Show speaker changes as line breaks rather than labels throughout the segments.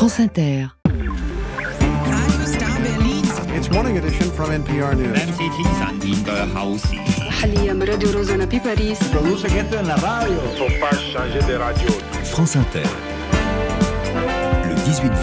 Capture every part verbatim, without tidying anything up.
France Inter.
It's morning edition from N P R News.
M C T in the house.
حاليا راديو روزانا بباريس.
Produce gente en la radio.
Faut pas changer de radio.
France Inter. Le dix-huit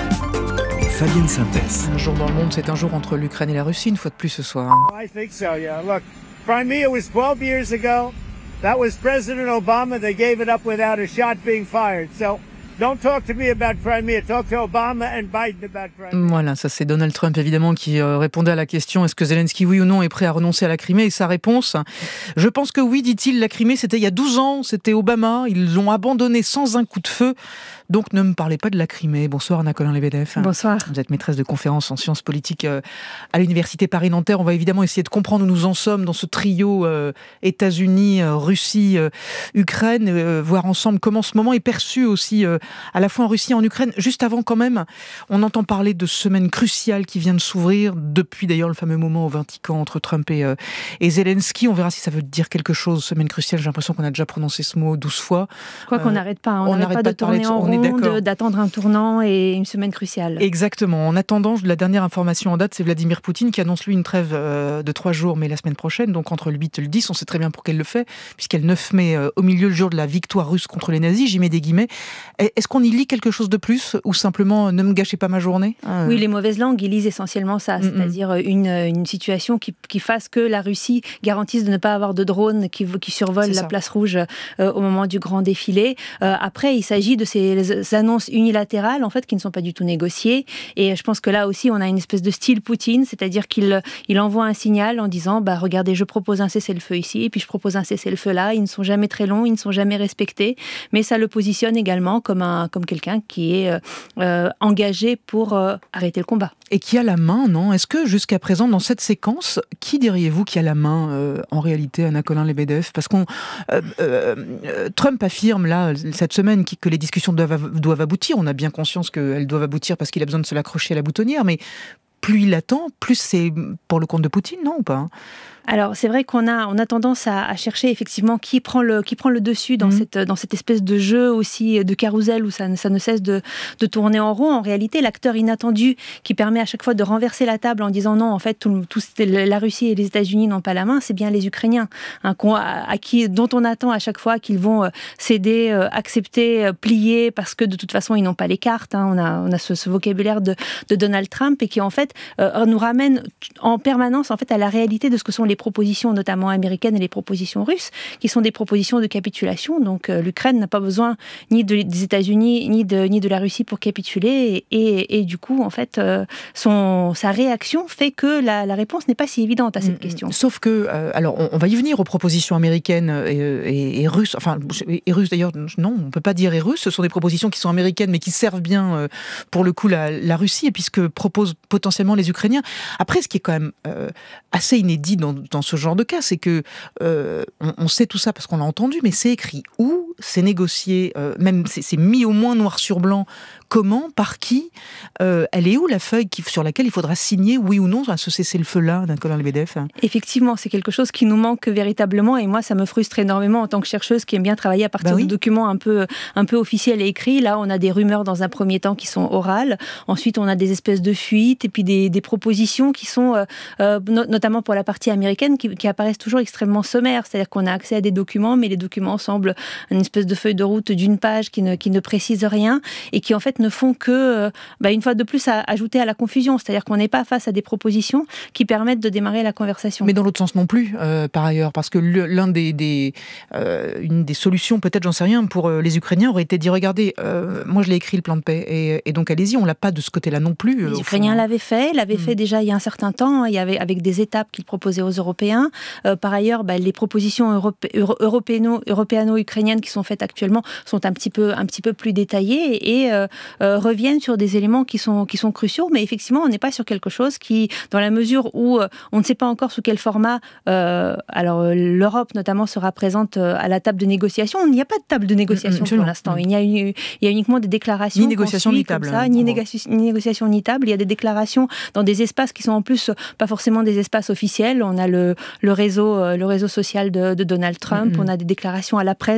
vingt. Fabienne Synthèse.
Un jour dans le monde, c'est un jour entre l'Ukraine et la Russie, une fois de plus ce soir.
I think so, yeah. Look, Crimea was twelve years ago. That was President Obama. They gave it up without a shot being fired. So don't talk to me about Crimea. Talk to Obama and Biden about Crimea.
Voilà, ça c'est Donald Trump évidemment qui euh, répondait à la question est-ce que Zelensky, oui ou non, est prêt à renoncer à la Crimée ? Et sa réponse, je pense que oui, dit-il, la Crimée c'était il y a douze ans, c'était Obama, ils l'ont abandonné sans un coup de feu. Donc ne me parlez pas de la Crimée. Bonsoir Anna Colin-Lebedev.
Bonsoir.
Vous êtes maîtresse de conférences en sciences politiques à l'université Paris-Nanterre. On va évidemment essayer de comprendre où nous en sommes dans ce trio euh, États-Unis, euh, Russie, euh, Ukraine, euh, voir ensemble comment ce moment est perçu aussi euh, à la fois en Russie et en Ukraine. Juste avant quand même, on entend parler de semaine cruciale qui vient de s'ouvrir, depuis d'ailleurs le fameux moment au Vatican entre Trump et, euh, et Zelensky. On verra si ça veut dire quelque chose, semaine cruciale. J'ai l'impression qu'on a déjà prononcé ce mot douze fois.
Quoi qu'on n'arrête euh, pas, on n'arrête pas de, de tourner en rond. De, d'attendre un tournant et une semaine cruciale.
Exactement. En attendant, la dernière information en date, c'est Vladimir Poutine qui annonce lui une trêve euh, de trois jours, mais la semaine prochaine, donc entre le huit et le dix, on sait très bien pour qu'elle le fait, puisqu'elle neuf mai, euh, au milieu le jour de la victoire russe contre les nazis, j'y mets des guillemets. Est-ce qu'on y lit quelque chose de plus, ou simplement ne me gâchez pas ma journée ? euh...
Oui, les mauvaises langues, ils lisent essentiellement ça, mm-hmm. c'est-à-dire une, une situation qui, qui fasse que la Russie garantisse de ne pas avoir de drones qui, qui survolent la place rouge euh, au moment du grand défilé. Euh, après, il s'agit de ces annonces unilatérales en fait qui ne sont pas du tout négociées et je pense que là aussi on a une espèce de style Poutine, c'est-à-dire qu'il il envoie un signal en disant bah regardez je propose un cessez-le-feu ici et puis je propose un cessez-le-feu là, ils ne sont jamais très longs, ils ne sont jamais respectés, mais ça le positionne également comme un comme quelqu'un qui est euh, engagé pour euh, arrêter le combat.
Et qui a la main, non ? Est-ce que jusqu'à présent dans cette séquence, qui diriez-vous qui a la main euh, en réalité, Anna Colin-Lebedev ? Parce qu'on euh, euh, Trump affirme là cette semaine que les discussions doivent doivent aboutir. On a bien conscience qu'elles doivent aboutir parce qu'il a besoin de se l'accrocher à la boutonnière, mais plus il attend, plus c'est pour le compte de Poutine, non ou pas ?
Alors c'est vrai qu'on a on a tendance à, à chercher effectivement qui prend le qui prend le dessus dans mmh. cette dans cette espèce de jeu aussi de carrousel où ça, ça ne cesse de de tourner en rond. En réalité, l'acteur inattendu qui permet à chaque fois de renverser la table en disant non, en fait tout, tout la Russie et les États-Unis n'ont pas la main, c'est bien les Ukrainiens hein, à, à qui dont on attend à chaque fois qu'ils vont euh, céder, euh, accepter, euh, plier parce que de toute façon ils n'ont pas les cartes. Hein. On a on a ce, ce vocabulaire de de Donald Trump et qui en fait euh, nous ramène en permanence en fait à la réalité de ce que sont les propositions notamment américaines et les propositions russes, qui sont des propositions de capitulation. Donc euh, l'Ukraine n'a pas besoin ni de, des États-Unis ni de, ni de la Russie pour capituler. Et, et, et du coup, en fait, euh, son, sa réaction fait que la, la réponse n'est pas si évidente à cette mmh, question.
Sauf que, euh, alors on, on va y venir aux propositions américaines et, et, et russes, enfin, et russes d'ailleurs, non, on ne peut pas dire et russes, ce sont des propositions qui sont américaines mais qui servent bien, euh, pour le coup, la, la Russie et puis ce que proposent potentiellement les Ukrainiens. Après, ce qui est quand même euh, assez inédit dans dans ce genre de cas, c'est que euh, on, on sait tout ça parce qu'on l'a entendu, mais c'est écrit où, c'est négocié, euh, même c'est, c'est mis au moins noir sur blanc. Comment, par qui, euh, elle est où la feuille qui, sur laquelle il faudra signer, oui ou non, à ce cessez-le-feu-là, Anna Colin-Lebedev ?
Effectivement, c'est quelque chose qui nous manque véritablement, et moi, ça me frustre énormément en tant que chercheuse qui aime bien travailler à partir bah oui. de documents un peu, un peu officiels et écrits. Là, on a des rumeurs dans un premier temps qui sont orales, ensuite on a des espèces de fuites, et puis des, des propositions qui sont, euh, euh, notamment pour la partie américaine, qui, qui apparaissent toujours extrêmement sommaires, c'est-à-dire qu'on a accès à des documents, mais les documents semblent une espèce de feuille de route d'une page qui ne, qui ne précise rien, et qui en fait ne font que, bah, une fois de plus, à, ajouter à la confusion. C'est-à-dire qu'on n'est pas face à des propositions qui permettent de démarrer la conversation.
Mais dans l'autre sens non plus, euh, par ailleurs, parce que le, l'un des, des euh, une des solutions, peut-être, j'en sais rien, pour euh, les Ukrainiens aurait été de dire, regardez, euh, moi je l'ai écrit le plan de paix, et, et donc allez-y, on l'a pas de ce côté-là non plus.
Euh, les Ukrainiens
fond.
l'avaient fait, l'avaient mmh. fait déjà il y a un certain temps. Il y avait avec des étapes qu'ils proposaient aux Européens. Euh, par ailleurs, bah, les propositions europé- euro- européano- européano-ukrainiennes qui sont faites actuellement sont un petit peu, un petit peu plus détaillées et euh, euh, reviennent sur des éléments qui sont, qui sont cruciaux, mais effectivement, on n'est pas sur quelque chose qui, dans la mesure où euh, on ne sait pas encore sous quel format, euh, alors euh, l'Europe notamment sera présente euh, à la table de négociation. Il n'y a pas de table de négociation mmh, pour l'instant. Mmh. Il y a, il y a uniquement des déclarations.
Ni négociation ni table.
Ça, ni, négo- ni négociation ni table. Il y a des déclarations dans des espaces qui sont en plus pas forcément des espaces officiels. On a le, le, réseau, euh, le réseau social de, de Donald Trump. Mmh. On a des déclarations à la presse dans différentes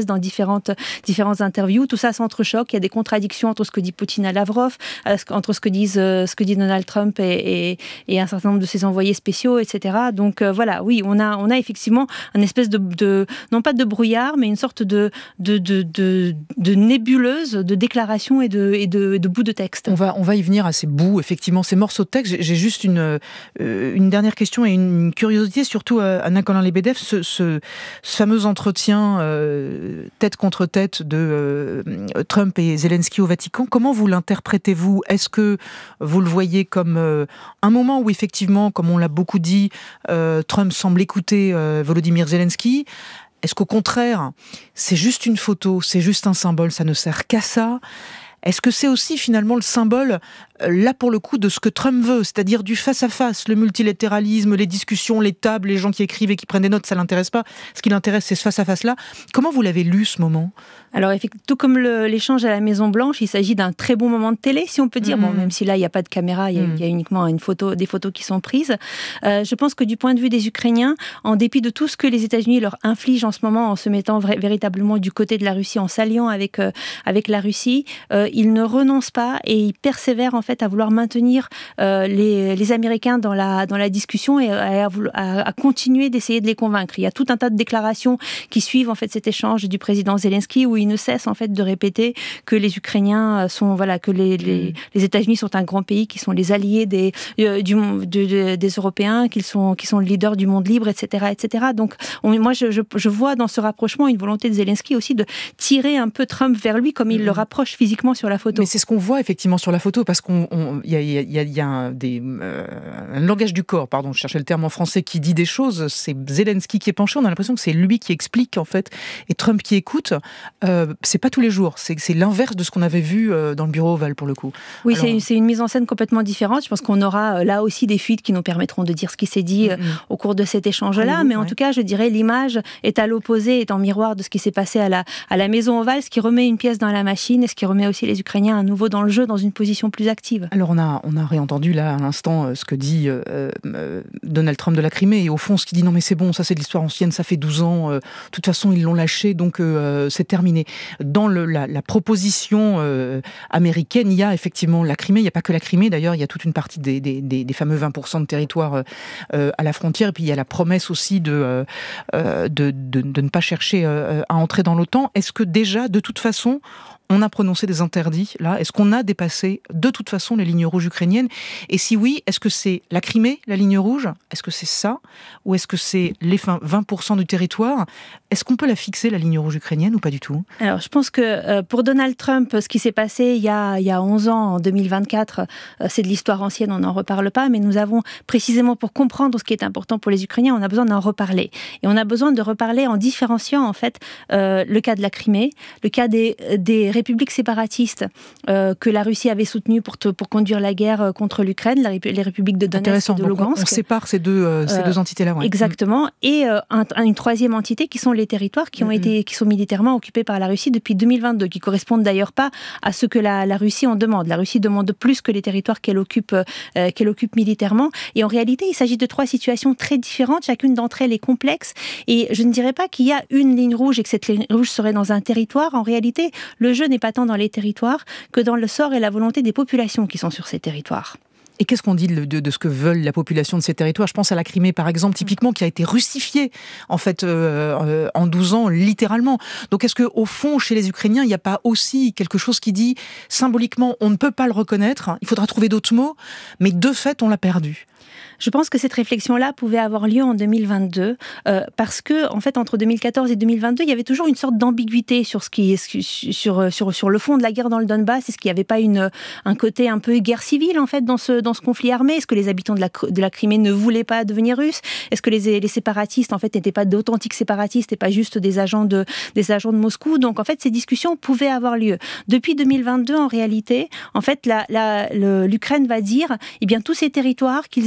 différentes, différentes interviews. Tout ça s'entrechoque. Il y a des contradictions entre ce que dit Poutine à Lavrov, entre ce que disent, ce que dit Donald Trump et, et, et un certain nombre de ses envoyés spéciaux, et cetera. Donc euh, voilà, oui, on a, on a effectivement une espèce de, de, non pas de brouillard, mais une sorte de, de, de, de, de nébuleuse de déclarations et de, et de, de bouts de texte.
On va, on va y venir à ces bouts, effectivement, ces morceaux de texte. J'ai, j'ai juste une, euh, une dernière question et une curiosité, surtout à Anna Colin-Lebedev, ce, ce, ce fameux entretien euh, tête contre tête de euh, Trump et Zelensky au Vatican. Comment vous l'interprétez-vous ? Est-ce que vous le voyez comme euh, un moment où effectivement, comme on l'a beaucoup dit, euh, Trump semble écouter euh, Volodymyr Zelensky ? Est-ce qu'au contraire, c'est juste une photo, c'est juste un symbole, ça ne sert qu'à ça ? Est-ce que c'est aussi finalement le symbole, là pour le coup, de ce que Trump veut, c'est-à-dire du face-à-face, le multilatéralisme, les discussions, les tables, les gens qui écrivent et qui prennent des notes, ça l'intéresse pas. Ce qui l'intéresse, c'est ce face-à-face-là. Comment vous l'avez lu, ce moment ?
Alors, tout comme le, l'échange à la Maison-Blanche, il s'agit d'un très bon moment de télé, si on peut dire. Mmh. Bon, même si là, il n'y a pas de caméra, il y a, mmh. y a uniquement une photo, des photos qui sont prises. Euh, je pense que du point de vue des Ukrainiens, en dépit de tout ce que les États-Unis leur infligent en ce moment, en se mettant vra- véritablement du côté de la Russie, en s'alliant avec, euh, avec la Russie, euh, ils ne renoncent pas et ils persévèrent en fait à vouloir maintenir euh, les, les Américains dans la, dans la discussion et à, à, à continuer d'essayer de les convaincre. Il y a tout un tas de déclarations qui suivent en fait cet échange du président Zelensky où il ne cesse en fait de répéter que les Ukrainiens sont voilà que les, les, les États-Unis sont un grand pays, qui sont les alliés des euh, du de, de, des Européens, qu'ils sont qui sont le leader du monde libre, et cetera, et cetera. Donc on, moi je, je, je vois dans ce rapprochement une volonté de Zelensky aussi de tirer un peu Trump vers lui, comme il mmh. le rapproche physiquement sur la photo.
Mais c'est ce qu'on voit effectivement sur la photo, parce qu'on il y a il y a, y a un, des, euh, un langage du corps, pardon, je cherchais le terme en français, qui dit des choses. C'est Zelensky qui est penché, on a l'impression que c'est lui qui explique en fait, et Trump qui écoute. Euh, c'est pas tous les jours, c'est, c'est l'inverse de ce qu'on avait vu euh, dans le bureau ovale pour le coup.
Oui,
Alors...
c'est, une, c'est une mise en scène complètement différente. Je pense qu'on aura euh, là aussi des fuites qui nous permettront de dire ce qui s'est dit euh, mm-hmm. au cours de cet échange-là, ah, mais ouais. en tout cas, je dirais l'image est à l'opposé, est en miroir de ce qui s'est passé à la, à la Maison Ovale, ce qui remet une pièce dans la machine et ce qui remet aussi les Ukrainiens à nouveau dans le jeu, dans une position plus active.
Alors on a, on a réentendu là à l'instant euh, ce que dit euh, euh, Donald Trump de la Crimée, et au fond ce qu'il dit, non mais c'est bon, ça c'est de l'histoire ancienne, ça fait douze ans, euh, de toute façon ils l'ont lâché, donc euh, c'est terminé. Dans le, la, la proposition euh, américaine, il y a effectivement la Crimée, il n'y a pas que la Crimée d'ailleurs, il y a toute une partie des, des, des, des fameux vingt pour cent de territoire euh, à la frontière, et puis il y a la promesse aussi de, euh, de, de, de ne pas chercher euh, à entrer dans l'OTAN. Est-ce que déjà, de toute façon, on a prononcé des interdits, là ? Est-ce qu'on a dépassé, de toute façon, les lignes rouges ukrainiennes ? Et si oui, est-ce que c'est la Crimée, la ligne rouge ? Est-ce que c'est ça ? Ou est-ce que c'est les vingt pour cent du territoire ? Est-ce qu'on peut la fixer, la ligne rouge ukrainienne, ou pas du tout ?
Alors, je pense que euh, pour Donald Trump, ce qui s'est passé il y a, il y a onze ans, en deux mille vingt-quatre, euh, c'est de l'histoire ancienne, on n'en reparle pas, mais nous avons, précisément pour comprendre ce qui est important pour les Ukrainiens, on a besoin d'en reparler. Et on a besoin de reparler en différenciant, en fait, euh, le cas de la Crimée, le cas des, des républiques séparatistes euh, que la Russie avait soutenues pour, te, pour conduire la guerre contre l'Ukraine, la, les républiques de Donetsk et de Lugansk.
On, on sépare ces deux, euh, ces euh, deux entités-là. Ouais.
Exactement. Et euh, un, une troisième entité qui sont les territoires qui, ont mm-hmm. été, qui sont militairement occupés par la Russie depuis deux mille vingt-deux, qui ne correspondent d'ailleurs pas à ce que la, la Russie en demande. La Russie demande plus que les territoires qu'elle occupe, euh, qu'elle occupe militairement. Et en réalité, il s'agit de trois situations très différentes. Chacune d'entre elles est complexe. Et je ne dirais pas qu'il y a une ligne rouge et que cette ligne rouge serait dans un territoire. En réalité, le jeu n'est pas tant dans les territoires que dans le sort et la volonté des populations qui sont sur ces territoires.
Et qu'est-ce qu'on dit de, de, de ce que veulent la population de ces territoires ? Je pense à la Crimée, par exemple, typiquement, qui a été russifiée, en fait, euh, euh, en douze ans, littéralement. Donc, est-ce qu'au fond, chez les Ukrainiens, il n'y a pas aussi quelque chose qui dit, symboliquement, on ne peut pas le reconnaître, il faudra trouver d'autres mots, mais de fait, on l'a perdu ?
Je pense que cette réflexion-là pouvait avoir lieu en deux mille vingt-deux, euh, parce que, en fait, entre deux mille quatorze et deux mille vingt-deux, il y avait toujours une sorte d'ambiguïté sur ce qui, sur, sur, sur le fond de la guerre dans le Donbass. Est-ce qu'il n'y avait pas une, un côté un peu guerre civile, en fait, dans ce, dans ce conflit armé ? Est-ce que les habitants de la, de la Crimée ne voulaient pas devenir russes ? Est-ce que les, les séparatistes, en fait, n'étaient pas d'authentiques séparatistes et pas juste des agents de, des agents de Moscou ? Donc, en fait, ces discussions pouvaient avoir lieu. Depuis deux mille vingt-deux, en réalité, en fait, la, la, le, l'Ukraine va dire, eh bien, tous ces territoires, qu'ils aient été manipulés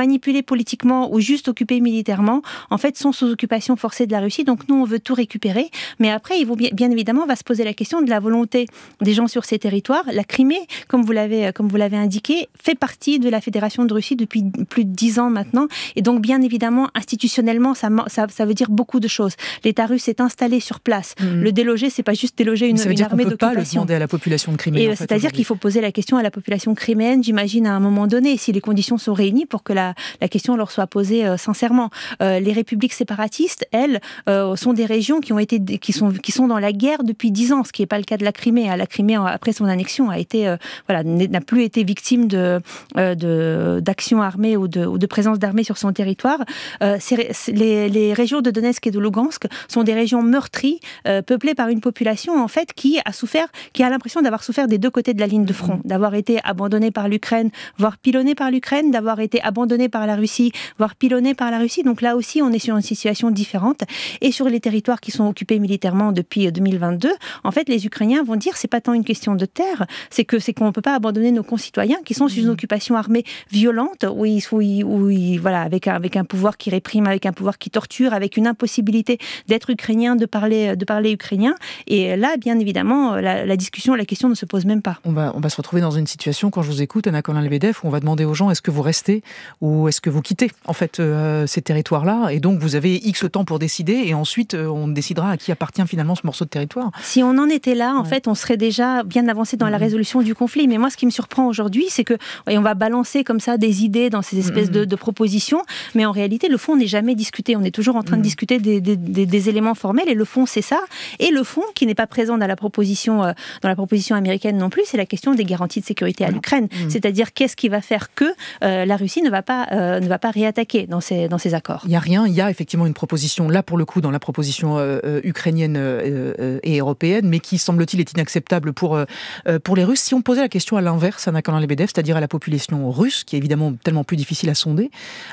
manipulés politiquement ou juste occupés militairement, en fait, sont sous occupation forcée de la Russie. Donc nous, on veut tout récupérer. Mais après, il faut bien, bien évidemment, on va se poser la question de la volonté des gens sur ces territoires. La Crimée, comme vous l'avez, comme vous l'avez indiqué, fait partie de la Fédération de Russie depuis plus de dix ans maintenant. Et donc, bien évidemment, institutionnellement, ça, ça, ça veut dire beaucoup de choses. L'État russe est installé sur place. Mmh. Le déloger, c'est pas juste déloger une,
ça veut
une
dire
armée
qu'on peut
d'occupation.
Pas le demander à la population de Crimée.
Et
en fait,
c'est-à-dire qu'il faut poser la question à la population criméenne, j'imagine, à un moment donné, si les conditions sont réunies pour que la, la question leur soit posée euh, sincèrement. Euh, les républiques séparatistes, elles, euh, sont des régions qui ont été, qui sont, qui sont dans la guerre depuis dix ans, ce qui n'est pas le cas de la Crimée. La Crimée, après son annexion, a été, euh, voilà, n'a plus été victime de, euh, de, d'actions armées ou de, ou de présence d'armées sur son territoire. Euh, c'est, c'est, les, les régions de Donetsk et de Lugansk sont des régions meurtries, euh, peuplées par une population, en fait, qui a souffert, qui a l'impression d'avoir souffert des deux côtés de la ligne de front, d'avoir été abandonnée par l'Ukraine, voire pilonnée par l'Ukraine, d'avoir été abandonnée par la Russie, voire pilonnée par la Russie. Donc là aussi, on est sur une situation différente. Et sur les territoires qui sont occupés militairement depuis deux mille vingt-deux, en fait, les Ukrainiens vont dire c'est pas tant une question de terre, c'est que c'est qu'on peut pas abandonner nos concitoyens qui sont sous une occupation armée violente, où ils, où ils, où ils, voilà, avec un, avec un pouvoir qui réprime, avec un pouvoir qui torture, avec une impossibilité d'être ukrainien, de parler, de parler ukrainien. Et là, bien évidemment, la, la discussion, la question ne se pose même pas.
On va, on va se retrouver dans une situation, quand je vous écoute, Anna Colin-Lebedev, où on va demander aux gens est-ce que vous restez ou est-ce que vous quittez en fait euh, ces territoires-là, et donc vous avez X temps pour décider, et ensuite euh, on décidera à qui appartient finalement ce morceau de territoire.
Si on en était là, en
ouais.
fait, on serait déjà bien avancé dans mmh. la résolution du conflit. Mais moi, ce qui me surprend aujourd'hui, c'est que et on va balancer comme ça des idées dans ces espèces mmh. de, de propositions, mais en réalité, le fond n'est jamais discuté. On est toujours en train mmh. de discuter des, des, des, des éléments formels, et le fond, c'est ça. Et le fond, qui n'est pas présent dans la proposition, euh, dans la proposition américaine non plus, c'est la question des garanties de sécurité à l'Ukraine. Mmh. C'est-à-dire, qu'est-ce qui va faire que euh, la Russie ne va pas, euh, ne va pas réattaquer dans ces, dans ces accords.
Il n'y a rien. Il y a effectivement une proposition, là pour le coup, dans la proposition euh, euh, ukrainienne euh, euh, et européenne, mais qui, semble-t-il, est inacceptable pour, euh, pour les Russes. Si on posait la question à l'inverse, Anna Colin-Lebedev, c'est-à-dire à la population russe, qui est évidemment tellement plus difficile à sonder,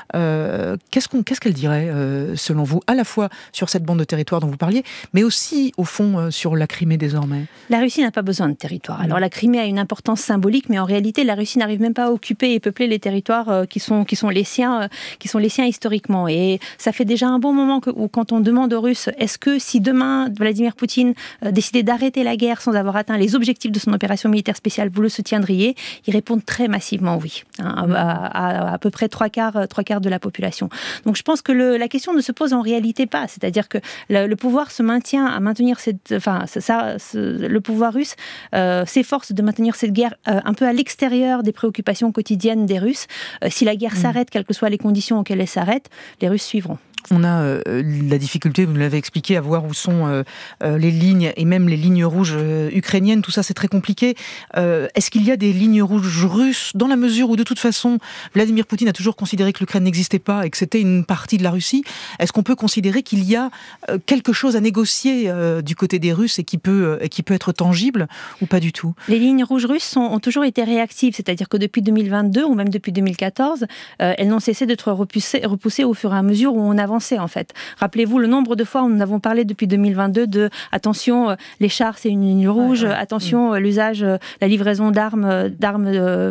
euh, qu'est-ce, qu'on, qu'est-ce qu'elle dirait, euh, selon vous, à la fois sur cette bande de territoire dont vous parliez, mais aussi, au fond, euh, sur la Crimée désormais?
La Russie n'a pas besoin de territoire. Alors la Crimée a une importance symbolique, mais en réalité, la Russie n'arrive même pas à occuper et peupler les territoires euh, qui sont, qui sont les siens, euh, qui sont les siens historiquement. Et ça fait déjà un bon moment que, où, quand on demande aux Russes, est-ce que si demain Vladimir Poutine euh, décidait d'arrêter la guerre sans avoir atteint les objectifs de son opération militaire spéciale, vous le soutiendriez? Ils répondent très massivement oui, hein, à, à, à, à peu près trois quarts, trois quarts de la population. Donc je pense que le, la question ne se pose en réalité pas. C'est-à-dire que le, le pouvoir se maintient à maintenir cette, enfin, ça, ça, le pouvoir russe euh, s'efforce de maintenir cette guerre euh, un peu à l'extérieur des préoccupations quotidiennes des Russes. Euh, si la guerre mmh. s'arrête, quelles que soient les conditions auxquelles elle s'arrête, les Russes suivront.
On a euh, la difficulté, vous nous l'avez expliqué, à voir où sont euh, euh, les lignes, et même les lignes rouges euh, ukrainiennes. Tout ça, c'est très compliqué. Euh, est-ce qu'il y a des lignes rouges russes, dans la mesure où, de toute façon, Vladimir Poutine a toujours considéré que l'Ukraine n'existait pas et que c'était une partie de la Russie? Est-ce qu'on peut considérer qu'il y a euh, quelque chose à négocier euh, du côté des Russes et qui peut, euh, qui peut être tangible, ou pas du tout?
Les lignes rouges russes sont, ont toujours été réactives, c'est-à-dire que depuis deux mille vingt-deux, ou même depuis deux mille quatorze, euh, elles n'ont cessé d'être repoussées, repoussées au fur et à mesure où on avance. En fait. Rappelez-vous le nombre de fois où nous avons parlé depuis deux mille vingt-deux de attention, les chars c'est une ligne rouge, ouais, ouais. attention mmh. l'usage, la livraison d'armes, d'armes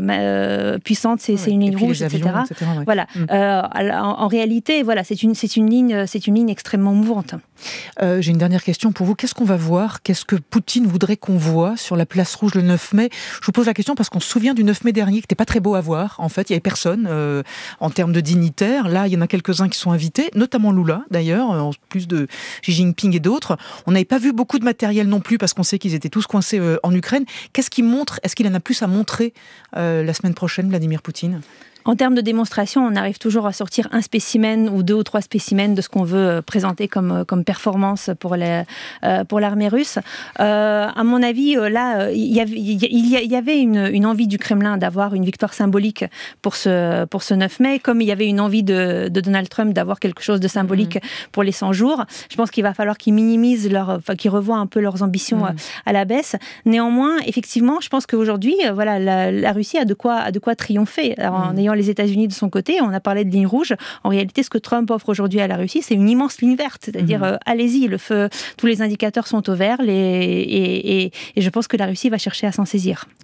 euh, puissantes c'est, ouais. c'est une ligne rouge, et cetera. et cetera ouais. Voilà. Mmh. Euh, en, en réalité, voilà, c'est une, c'est une ligne, c'est une ligne extrêmement mouvante.
Euh, j'ai une dernière question pour vous. Qu'est-ce qu'on va voir? Qu'est-ce que Poutine voudrait qu'on voit sur la place rouge le neuf mai? Je vous pose la question parce qu'on se souvient du neuf mai dernier, qui n'était pas très beau à voir. En fait, il n'y avait personne euh, en termes de dignitaires. Là, il y en a quelques-uns qui sont invités, notamment Lula, d'ailleurs, en plus de Xi Jinping et d'autres. On n'avait pas vu beaucoup de matériel non plus, parce qu'on sait qu'ils étaient tous coincés euh, en Ukraine. Qu'est-ce qu'il montre? Est-ce qu'il en a plus à montrer euh, la semaine prochaine, Vladimir Poutine?
En termes de démonstration, on arrive toujours à sortir un spécimen ou deux ou trois spécimens de ce qu'on veut présenter comme, comme performance pour, les, euh, pour l'armée russe. Euh, à mon avis, là, il y avait, il y avait une, une envie du Kremlin d'avoir une victoire symbolique pour ce, pour ce neuf mai, comme il y avait une envie de, de Donald Trump d'avoir quelque chose de symbolique mmh. pour les cent jours. Je pense qu'il va falloir qu'ils minimisent, leur, enfin, qu'ils revoient un peu leurs ambitions mmh. à la baisse. Néanmoins, effectivement, je pense qu'aujourd'hui, voilà, la, la Russie a de quoi, a de quoi triompher mmh. en ayant les États-Unis de son côté. On a parlé de ligne rouge. En réalité, ce que Trump offre aujourd'hui à la Russie, c'est une immense ligne verte. C'est-à-dire, mmh. euh, allez-y, le feu, tous les indicateurs sont au vert les, et, et, et je pense que la Russie va chercher à s'en saisir.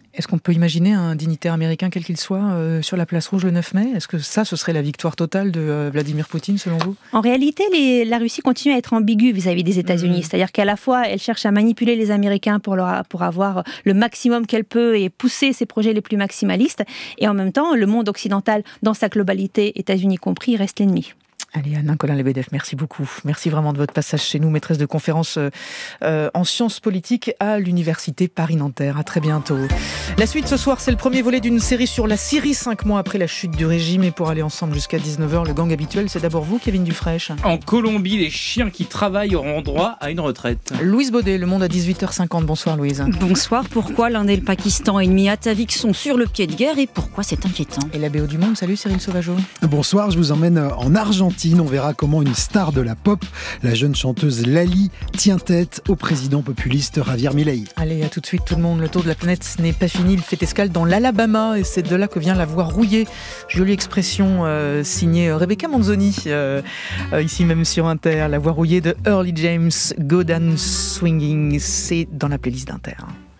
Est-ce qu'on peut imaginer un dignitaire américain, quel qu'il soit, euh, sur la place rouge le neuf mai ? Est-ce que ça, ce serait la victoire totale de euh, Vladimir Poutine, selon vous ?
En réalité, les, la Russie continue à être ambiguë vis-à-vis des États-Unis. Mmh. C'est-à-dire qu'à la fois, elle cherche à manipuler les Américains pour, leur, pour avoir le maximum qu'elle peut et pousser ses projets les plus maximalistes. Et en même temps, le monde occidental, dans sa globalité, États-Unis compris, reste l'ennemi.
Allez, Anna Colin-Lebedev, merci beaucoup. Merci vraiment de votre passage chez nous, maîtresse de conférence euh, en sciences politiques à l'Université Paris-Nanterre. À très bientôt. La suite ce soir, c'est le premier volet d'une série sur la Syrie, cinq mois après la chute du régime. Et pour aller ensemble jusqu'à dix-neuf heures, le gang habituel, c'est d'abord vous, Kevin Dufraîche.
En Colombie, les chiens qui travaillent auront droit à une retraite.
Louise Baudet, Le Monde à dix-huit heures cinquante. Bonsoir Louise.
Bonsoir. Pourquoi l'Inde et le Pakistan ennemis ataviques sont sur le pied de guerre et pourquoi c'est inquiétant ?
Et la B O du Monde, salut Cyril Sauvageau.
Bonsoir, je vous emmène en Argentine. On verra comment une star de la pop, la jeune chanteuse Lali, tient tête au président populiste Javier Milei.
Allez, à tout de suite tout le monde. Le tour de la planète n'est pas fini. Il fait escale dans l'Alabama et c'est de là que vient la voix rouillée. Jolie expression euh, signée Rebecca Manzoni, euh, euh, ici même sur Inter. La voix rouillée de Early James, Go Down Swinging. C'est dans la playlist d'Inter.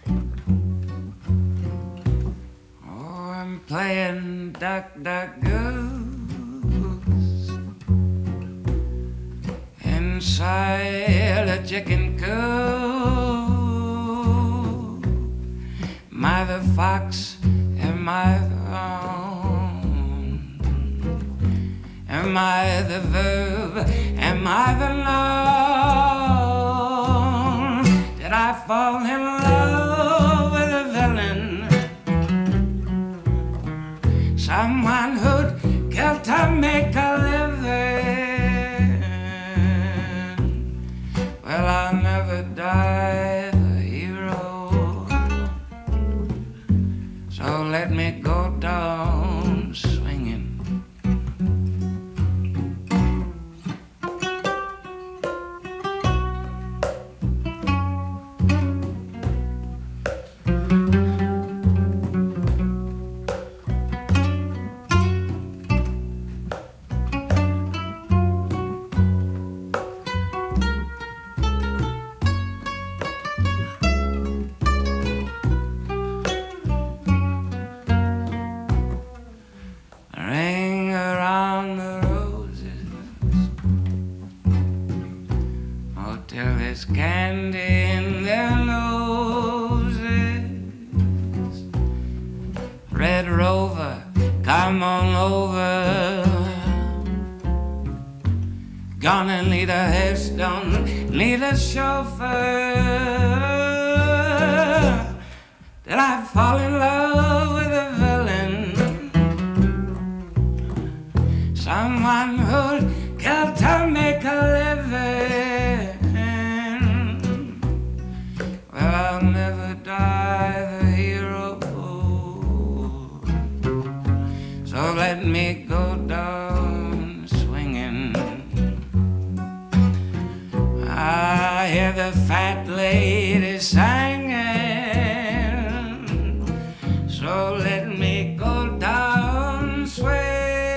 Oh, I'm playing duck, duck, goose inside a chicken coop. Am I the fox? Am I the hound? Am I the verb? Am I the noun? Did I fall in love with a villain? Someone who'd kill to make a living? Well, I'll never die the hero, so let me go down swinging. Candy in their noses. Red Rover, come on over. Gonna need a headstone, need a chauffeur. Did I fall in love with a villain? Someone who'd kill to make a living? I'll never die the hero, so let me go down swinging. I hear the fat lady singing, so let me go down swinging.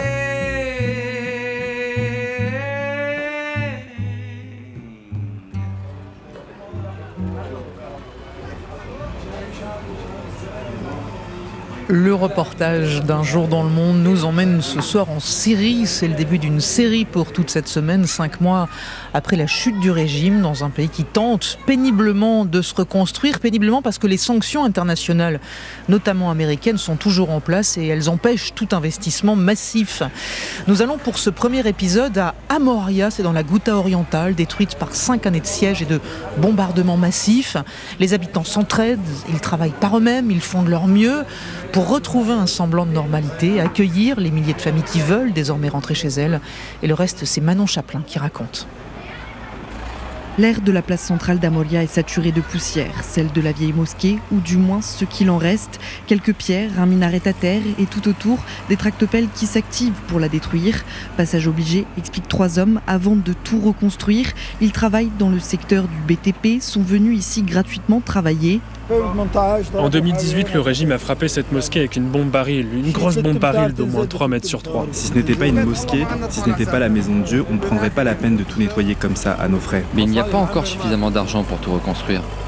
Le reportage d'un jour dans le monde nous emmène ce soir en Syrie. C'est le début d'une série pour toute cette semaine, cinq mois après la chute du régime, dans un pays qui tente péniblement de se reconstruire, péniblement parce que les sanctions internationales, notamment américaines, sont toujours en place et elles empêchent tout investissement massif. Nous allons pour ce premier épisode à Amoria, c'est dans la Ghouta orientale, détruite par cinq années de siège et de bombardements massifs. Les habitants s'entraident, ils travaillent par eux-mêmes, ils font de leur mieux pour retrouver un semblant de normalité, accueillir les milliers de familles qui veulent désormais rentrer chez elles. Et le reste, c'est Manon Chaplin qui raconte.
L'air de la place centrale d'Amoria est saturé de poussière, celle de la vieille mosquée, ou du moins ce qu'il en reste. Quelques pierres, un minaret à terre et tout autour, des tractopelles qui s'activent pour la détruire. Passage obligé, expliquent trois hommes, avant de tout reconstruire. Ils travaillent dans le secteur du B T P, sont venus ici gratuitement travailler.
En deux mille dix-huit, le régime a frappé cette mosquée avec une bombe baril, une grosse bombe baril d'au moins trois mètres sur trois.
Si ce n'était pas une mosquée, si ce n'était pas la maison de Dieu, on ne prendrait pas la peine de tout nettoyer comme ça à nos frais.
Mais il n'y a pas encore suffisamment d'argent pour tout reconstruire.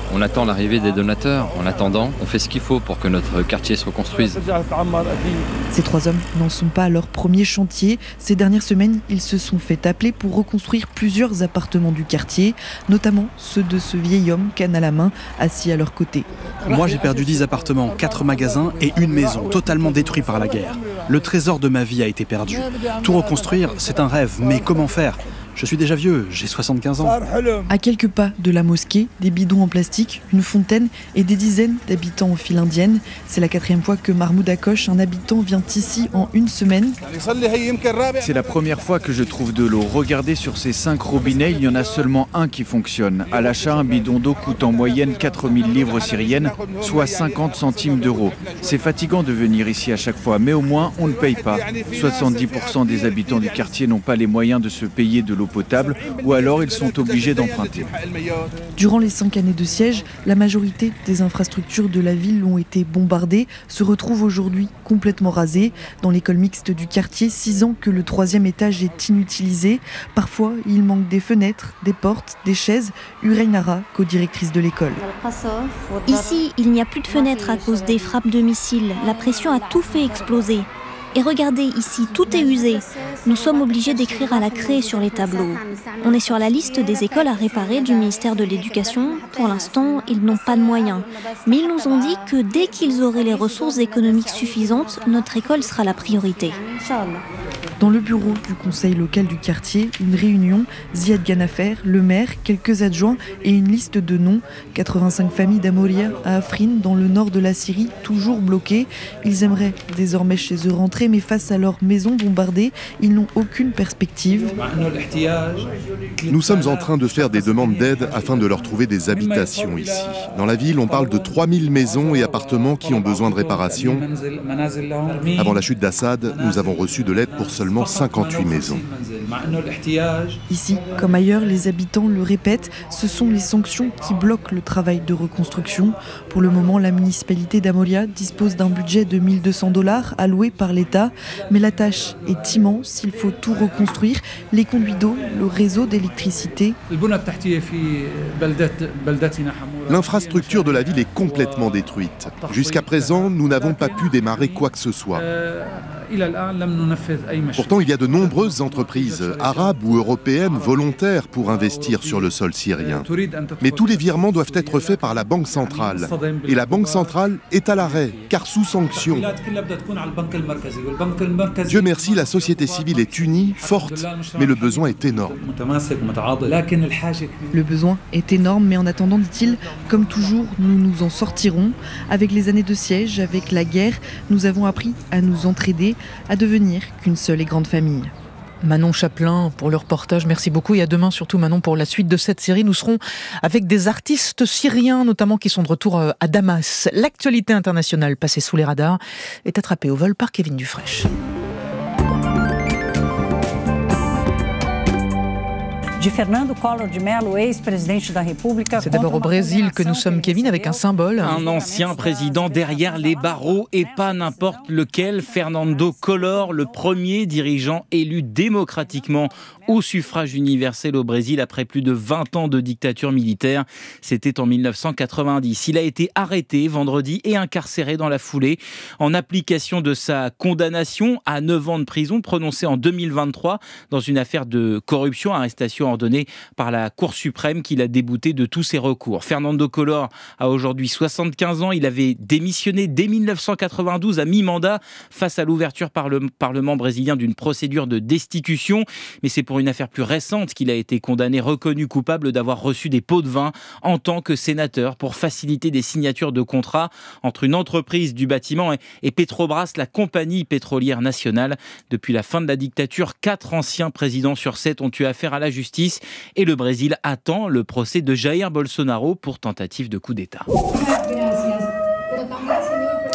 On attend l'arrivée des donateurs. En attendant, on fait ce qu'il faut pour que notre quartier se reconstruise.
Ces trois hommes n'en sont pas à leur premier chantier. Ces dernières semaines, ils se sont fait appeler pour reconstruire plusieurs appartements du quartier, notamment ceux de ce vieil homme, canne à la main, assis à leur côté.
Moi, j'ai perdu dix appartements, quatre magasins et une maison, totalement détruits par la guerre. Le trésor de ma vie a été perdu. Tout reconstruire, c'est un rêve, mais comment faire ? Je suis déjà vieux, j'ai soixante-quinze ans.
À quelques pas de la mosquée, des bidons en plastique, une fontaine et des dizaines d'habitants en file indienne. C'est la quatrième fois que Mahmoud Akosh, un habitant, vient ici en une semaine.
C'est la première fois que je trouve de l'eau. Regardez sur ces cinq robinets, il y en a seulement un qui fonctionne. À l'achat, un bidon d'eau coûte en moyenne quatre mille livres syriennes, soit cinquante centimes d'euros. C'est fatigant de venir ici à chaque fois, mais au moins on ne paye pas. soixante-dix pour cent des habitants du quartier n'ont pas les moyens de se payer de l'eau potable, ou alors ils sont obligés d'emprunter.
Durant les cinq années de siège, la majorité des infrastructures de la ville ont été bombardées, se retrouvent aujourd'hui complètement rasées. Dans l'école mixte du quartier, six ans que le troisième étage est inutilisé. Parfois, il manque des fenêtres, des portes, des chaises. Urein Nara, co-directrice de l'école.
Ici, il n'y a plus de fenêtres à cause des frappes de missiles. La pression a tout fait exploser. Et regardez, ici, tout est usé. Nous sommes obligés d'écrire à la craie sur les tableaux. On est sur la liste des écoles à réparer du ministère de l'Éducation. Pour l'instant, ils n'ont pas de moyens. Mais ils nous ont dit que dès qu'ils auraient les ressources économiques suffisantes, notre école sera la priorité.
Dans le bureau du conseil local du quartier, une réunion, Ziad Ganafer, le maire, quelques adjoints et une liste de noms. quatre-vingt-cinq familles d'Amoria à Afrin, dans le nord de la Syrie, toujours bloquées. Ils aimeraient désormais chez eux rentrer, mais face à leur maison bombardée, ils n'ont aucune perspective.
Nous sommes en train de faire des demandes d'aide afin de leur trouver des habitations ici. Dans la ville, on parle de trois mille maisons et appartements qui ont besoin de réparation. Avant la chute d'Assad, nous avons reçu de l'aide pour seulement cinquante-huit maisons.
Ici, comme ailleurs, les habitants le répètent, ce sont les sanctions qui bloquent le travail de reconstruction. Pour le moment, la municipalité d'Amoria dispose d'un budget de mille deux cents dollars alloué par l'État. Mais la tâche est immense, il faut tout reconstruire. Les conduits d'eau, le réseau d'électricité.
L'infrastructure de la ville est complètement détruite. Jusqu'à présent, nous n'avons pas pu démarrer quoi que ce soit. Pourtant, il y a de nombreuses entreprises, arabes ou européennes, volontaires pour investir sur le sol syrien. Mais tous les virements doivent être faits par la Banque centrale. Et la Banque centrale est à l'arrêt, car sous sanction. Dieu merci, la société civile est unie, forte, mais le besoin est énorme.
Le besoin est énorme, mais en attendant, dit-il, comme toujours, nous nous en sortirons. Avec les années de siège, avec la guerre, nous avons appris à nous entraider, à devenir qu'une seule et grande famille.
Manon Chaplin pour le reportage, merci beaucoup. Et à demain surtout Manon pour la suite de cette série. Nous serons avec des artistes syriens notamment qui sont de retour à Damas. L'actualité internationale passée sous les radars est attrapée au vol par Kevin Dufraîche. C'est d'abord au Brésil que nous sommes, Kevin, avec un symbole.
Un ancien président derrière les barreaux et pas n'importe lequel, Fernando Collor, le premier dirigeant élu démocratiquement au suffrage universel au Brésil après plus de vingt ans de dictature militaire. C'était en mille neuf cent quatre-vingt-dix. Il a été arrêté vendredi et incarcéré dans la foulée en application de sa condamnation à neuf ans de prison prononcée en deux mille vingt-trois dans une affaire de corruption, arrestation ordonnée par la Cour suprême qui l'a débouté de tous ses recours. Fernando Collor a aujourd'hui soixante-quinze ans. Il avait démissionné dès mille neuf cent quatre-vingt-douze à mi-mandat face à l'ouverture par le Parlement brésilien d'une procédure de destitution. Mais c'est pour une affaire plus récente qu'il a été condamné, reconnu coupable d'avoir reçu des pots de vin en tant que sénateur pour faciliter des signatures de contrats entre une entreprise du bâtiment et Petrobras, la compagnie pétrolière nationale. Depuis la fin de la dictature, quatre anciens présidents sur sept ont eu affaire à la justice et le Brésil attend le procès de Jair Bolsonaro pour tentative de coup d'État.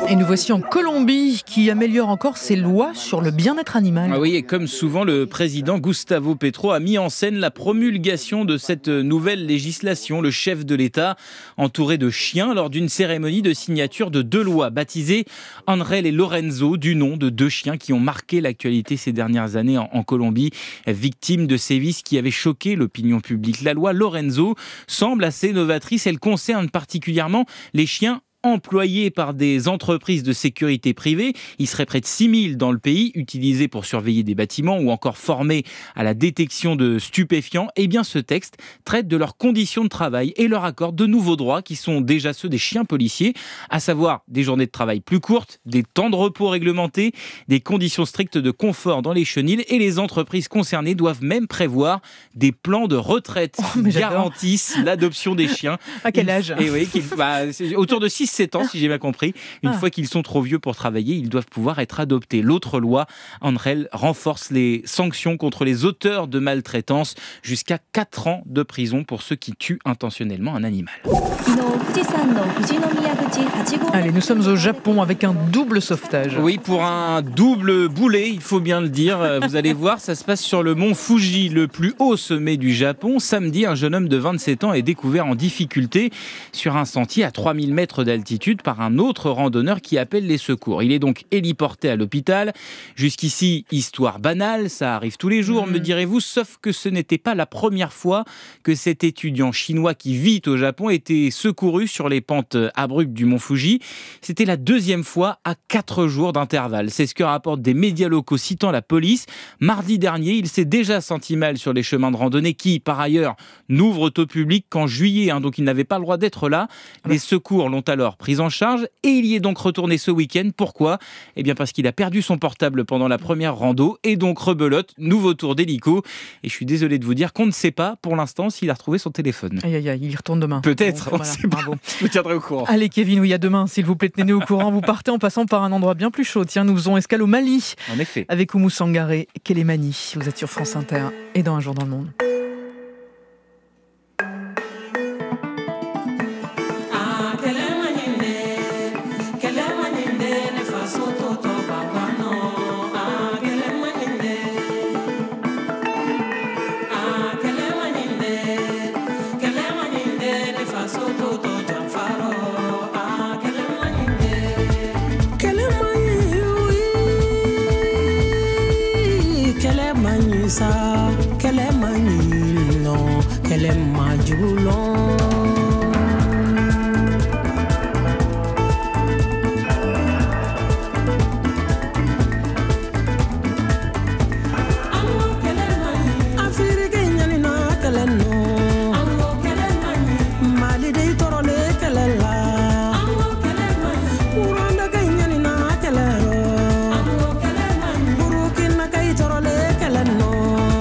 Et nous voici en Colombie qui améliore encore ses lois sur le bien-être animal.
Ah oui, et comme souvent, le président Gustavo Petro a mis en scène la promulgation de cette nouvelle législation. Le chef de l'État, entouré de chiens, lors d'une cérémonie de signature de deux lois baptisées Andrel et Lorenzo, du nom de deux chiens qui ont marqué l'actualité ces dernières années en, en Colombie, victimes de sévices qui avaient choqué l'opinion publique. La loi Lorenzo semble assez novatrice. Elle concerne particulièrement les chiens employés par des entreprises de sécurité privée. Il serait près de six mille dans le pays, utilisés pour surveiller des bâtiments ou encore formés à la détection de stupéfiants. Eh bien, ce texte traite de leurs conditions de travail et leur accorde de nouveaux droits qui sont déjà ceux des chiens policiers, à savoir des journées de travail plus courtes, des temps de repos réglementés, des conditions strictes de confort dans les chenils, et les entreprises concernées doivent même prévoir des plans de retraite
oh,
qui garantissent l'adoption des chiens.
À quel âge ?
Et oui, bah, c'est autour de six sept ans, si j'ai bien compris. Une
ah.
fois qu'ils sont trop vieux pour travailler, ils doivent pouvoir être adoptés. L'autre loi, Andrel, renforce les sanctions contre les auteurs de maltraitance, jusqu'à quatre ans de prison pour ceux qui tuent intentionnellement un animal.
Allez, nous sommes au Japon avec un double sauvetage.
Oui, pour un double boulet, il faut bien le dire. Vous allez voir, ça se passe sur le mont Fuji, le plus haut sommet du Japon. Samedi, un jeune homme de vingt-sept ans est découvert en difficulté sur un sentier à trois mille mètres d'altitude par un autre randonneur qui appelle les secours. Il est donc héliporté à l'hôpital. Jusqu'ici, histoire banale, ça arrive tous les jours, mmh. me direz-vous, sauf que ce n'était pas la première fois que cet étudiant chinois qui vit au Japon était secouru sur les pentes abruptes du mont Fuji. C'était la deuxième fois à quatre jours d'intervalle. C'est ce que rapportent des médias locaux citant la police. Mardi dernier, il s'est déjà senti mal sur les chemins de randonnée qui, par ailleurs, n'ouvrent au public qu'en juillet, hein, donc il n'avait pas le droit d'être là. Les secours l'ont alors pris en charge et il y est donc retourné ce week-end. Pourquoi ? Eh bien parce qu'il a perdu son portable pendant la première rando et donc rebelote, nouveau tour d'hélico. Et je suis désolé de vous dire qu'on ne sait pas pour l'instant s'il a retrouvé son téléphone.
Aïe aïe aïe, il y retourne demain.
Peut-être,
bon,
on
voilà,
sait pas. Je vous tiendrai au courant.
Allez Kevin, oui, à demain, s'il vous plaît, tenez-nous au courant. Vous partez en passant par un endroit bien plus chaud. Tiens, nous faisons escale au Mali.
En effet.
Avec Oumou Sangaré, Kélémani. Vous êtes sur France Inter et dans Un jour dans le monde.
Sa kele manilo kele majulo Afrique nyani na kele no kele mani Mali de torole kele la kele mani Uranda nyani na kele ro kele mani Burukina kai torole kele no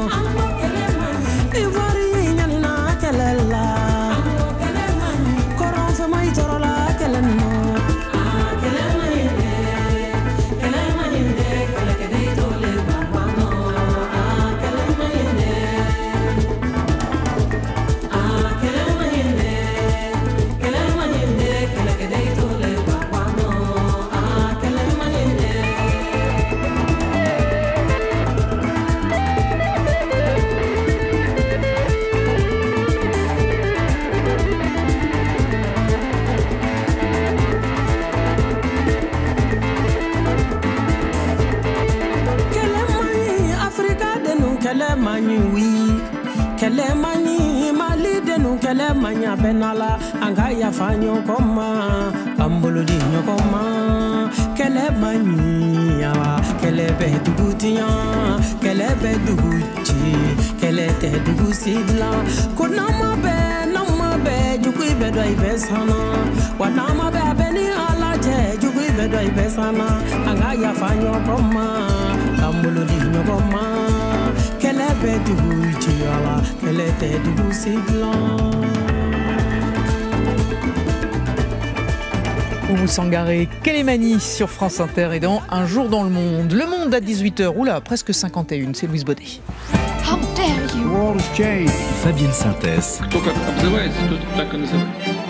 Kele mani Mali denu kele manya benala anga ya fanyo koma kambolo di nyokoma kele mani ya kele be dugutia kele be duguti kele te dugusidla kunama be nama be jukui be do ibesana wanama be beni alaje jukui be do ibesana anga ya fanyo koma kambolo di nyokoma kele be duguti ala kele te dugusidla.
Oumou Sangaré, Kélémani sur France Inter et dans Un jour dans le monde. Le monde à dix-huit heures, oula, presque cinquante et une, c'est Louise Baudet.
How dare you? The world has changed. Fabienne Synthèse.
Только обзывается, тут так и называется.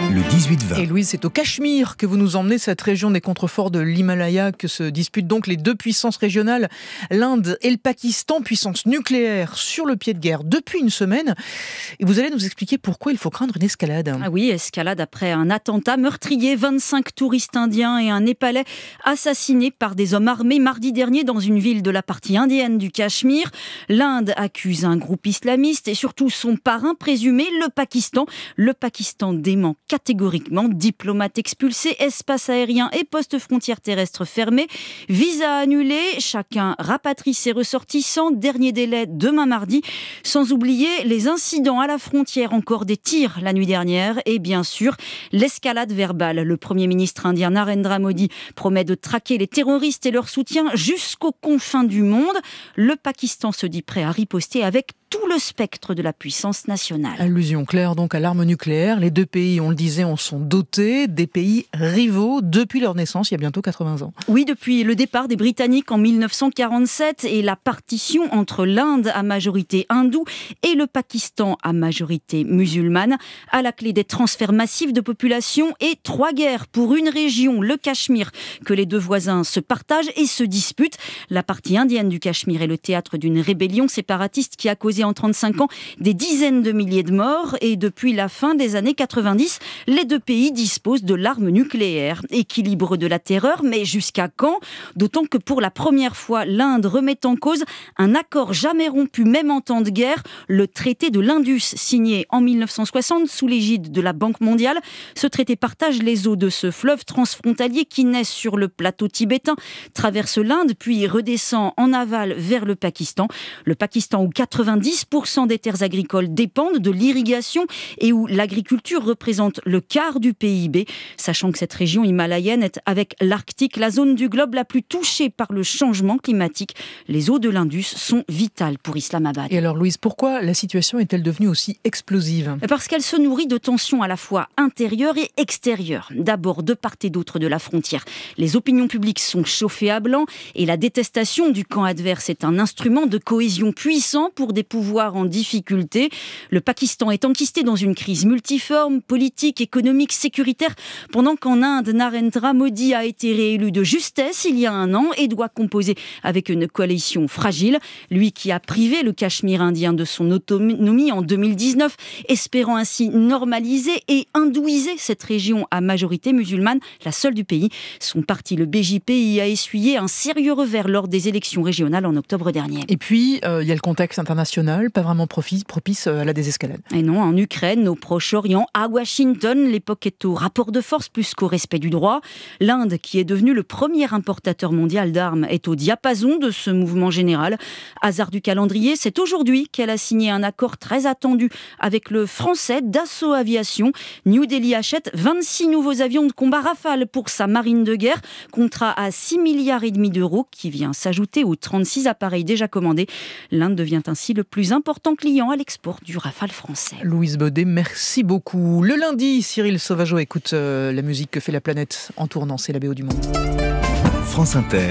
Le dix-huit vingt.
Et Louise, c'est au Cachemire que vous nous emmenez, cette région des contreforts de l'Himalaya, que se disputent donc les deux puissances régionales, l'Inde et le Pakistan, puissance nucléaire sur le pied de guerre depuis une semaine. Et vous allez nous expliquer pourquoi il faut craindre une escalade.
Ah oui, escalade après un attentat meurtrier, vingt-cinq touristes indiens et un Népalais assassinés par des hommes armés mardi dernier dans une ville de la partie indienne du Cachemire. L'Inde accuse un groupe islamiste et surtout son parrain présumé, le Pakistan. Le Pakistan dément catégoriquement, diplomates expulsés, espace aérien et postes frontières terrestres fermés, visa annulé, chacun rapatrie ses ressortissants, dernier délai demain mardi, sans oublier les incidents à la frontière, encore des tirs la nuit dernière et bien sûr l'escalade verbale. Le Premier ministre indien Narendra Modi promet de traquer les terroristes et leur soutien jusqu'aux confins du monde. Le Pakistan se dit prêt à riposter avec tout le spectre de la puissance nationale.
Allusion claire donc à l'arme nucléaire. Les deux pays, on le disait, en sont dotés, des pays rivaux depuis leur naissance, il y a bientôt quatre-vingts ans.
Oui, depuis le départ des Britanniques en mille neuf cent quarante-sept et la partition entre l'Inde à majorité hindoue et le Pakistan à majorité musulmane, à la clé des transferts massifs de population et trois guerres pour une région, le Cachemire, que les deux voisins se partagent et se disputent. La partie indienne du Cachemire est le théâtre d'une rébellion séparatiste qui a causé en trente-cinq ans des dizaines de milliers de morts et depuis la fin des années quatre-vingt-dix, les deux pays disposent de l'arme nucléaire. Équilibre de la terreur, mais jusqu'à quand ? D'autant que pour la première fois, l'Inde remet en cause un accord jamais rompu, même en temps de guerre, le traité de l'Indus, signé en mille neuf cent soixante sous l'égide de la Banque mondiale. Ce traité partage les eaux de ce fleuve transfrontalier qui naît sur le plateau tibétain, traverse l'Inde, puis redescend en aval vers le Pakistan. Le Pakistan où quatre-vingt-dix pour cent des terres agricoles dépendent de l'irrigation et où l'agriculture représente le quart du P I B, sachant que cette région himalayenne est, avec l'Arctique, la zone du globe la plus touchée par le changement climatique. Les eaux de l'Indus sont vitales pour Islamabad.
Et alors Louise, pourquoi la situation est-elle devenue aussi explosive ?
Parce qu'elle se nourrit de tensions à la fois intérieures et extérieures. D'abord, de part et d'autre de la frontière, les opinions publiques sont chauffées à blanc et la détestation du camp adverse est un instrument de cohésion puissant pour des pouvoir en difficulté. Le Pakistan est enquisté dans une crise multiforme, politique, économique, sécuritaire, pendant qu'en Inde, Narendra Modi a été réélu de justesse il y a un an et doit composer avec une coalition fragile. Lui qui a privé le Cachemire indien de son autonomie en deux mille dix-neuf, espérant ainsi normaliser et hindouiser cette région à majorité musulmane, la seule du pays. Son parti, le B J P, y a essuyé un sérieux revers lors des élections régionales en octobre dernier.
Et puis, il euh, y a le contexte international, pas vraiment propice, propice à la désescalade.
Et non, en Ukraine, au Proche-Orient, à Washington, l'époque est au rapport de force plus qu'au respect du droit. L'Inde, qui est devenue le premier importateur mondial d'armes, est au diapason de ce mouvement général. Hasard du calendrier, c'est aujourd'hui qu'elle a signé un accord très attendu avec le français Dassault Aviation. New Delhi achète vingt-six nouveaux avions de combat Rafale pour sa marine de guerre, contrat à six milliards et demi d'euros qui vient s'ajouter aux trente-six appareils déjà commandés. L'Inde devient ainsi le plus important client à l'export du Rafale français.
Louise Baudet, merci beaucoup. Le lundi, Cyril Sauvageau écoute euh, la musique que fait la planète en tournant, c'est la B O du monde.
France Inter,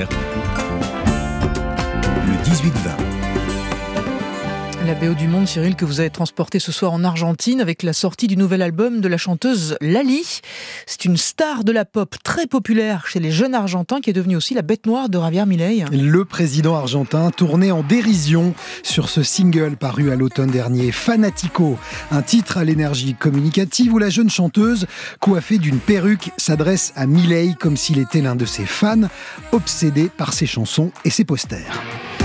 le dix-huit vingt.
La B O du monde, Cyril, que vous avez transporté ce soir en Argentine avec la sortie du nouvel album de la chanteuse Lali. C'est une star de la pop très populaire chez les jeunes Argentins qui est devenue aussi la bête noire de Javier Milei.
Le président argentin tournait en dérision sur ce single paru à l'automne dernier, Fanatico, un titre à l'énergie communicative où la jeune chanteuse, coiffée d'une perruque, s'adresse à Milei comme s'il était l'un de ses fans, obsédé par ses chansons et ses posters.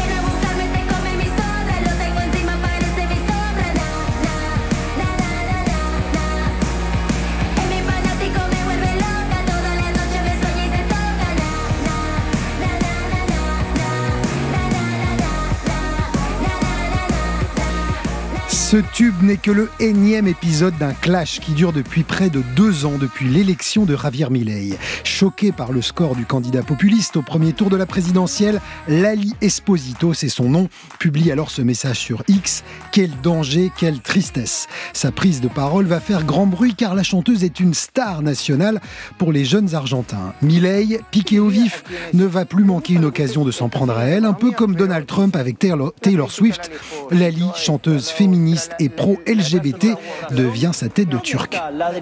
Ce tube n'est que le énième épisode d'un clash qui dure depuis près de deux ans, depuis l'élection de Javier Milei. Choqué par le score du candidat populiste au premier tour de la présidentielle, Lali Esposito, c'est son nom, publie alors ce message sur X. Quel danger, quelle tristesse. Sa prise de parole va faire grand bruit car la chanteuse est une star nationale pour les jeunes Argentins. Milei, piqué au vif, ne va plus manquer une occasion de s'en prendre à elle, un peu comme Donald Trump avec Taylor, Taylor Swift. Lali, chanteuse féministe, féministe et pro-L G B T devient sa tête de turc.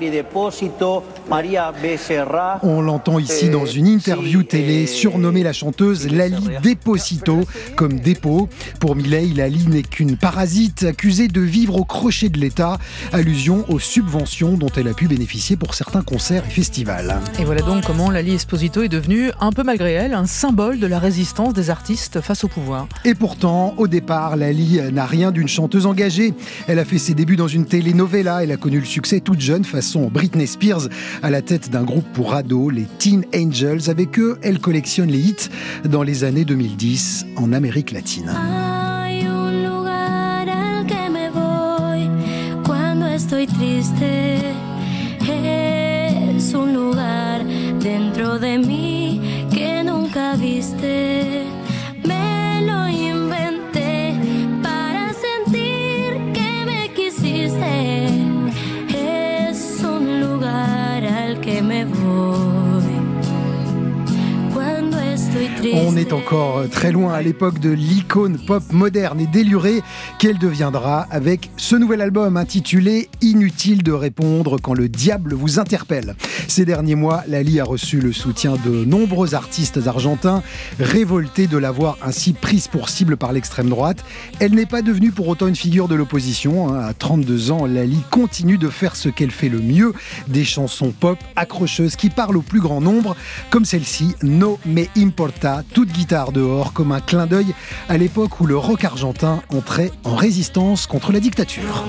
On l'entend ici dans une interview télé, surnommée la chanteuse Lali Deposito, comme dépôt. Pour Milei, Lali n'est qu'une parasite accusée de vivre au crochet de l'État, allusion aux subventions dont elle a pu bénéficier pour certains concerts et festivals.
Et voilà donc comment Lali Esposito est devenue, un peu malgré elle, un symbole de la résistance des artistes face au pouvoir.
Et pourtant, au départ, Lali n'a rien d'une chanteuse engagée. Elle a fait ses débuts dans une telenovela, elle a connu le succès toute jeune, façon Britney Spears, à la tête d'un groupe pour ados, les Teen Angels. Avec eux, elle collectionne les hits dans les années deux mille dix en Amérique latine.
Estoy triste, es un lugar dentro de mí que nunca viste. Me lo inventé para sentir que me quisiste. Es un lugar al que me voy cuando estoy triste.
On est encore très loin à l'époque de l'icône pop moderne et délurée qu'elle deviendra avec ce nouvel album intitulé « Inutile de répondre quand le diable vous interpelle ». Ces derniers mois, Lali a reçu le soutien de nombreux artistes argentins, révoltés de l'avoir ainsi prise pour cible par l'extrême droite. Elle n'est pas devenue pour autant une figure de l'opposition. À trente-deux ans, Lali continue de faire ce qu'elle fait le mieux, des chansons pop accrocheuses qui parlent au plus grand nombre, comme celle-ci, « No me importa », toute guitare dehors, comme un clin d'œil à l'époque où le rock argentin entrait en résistance contre la dictature.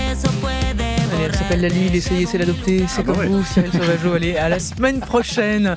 Lali, l'essayer, c'est l'adopter, c'est ah comme bah vous, Cyril Sauvageau. Allez, à la semaine prochaine.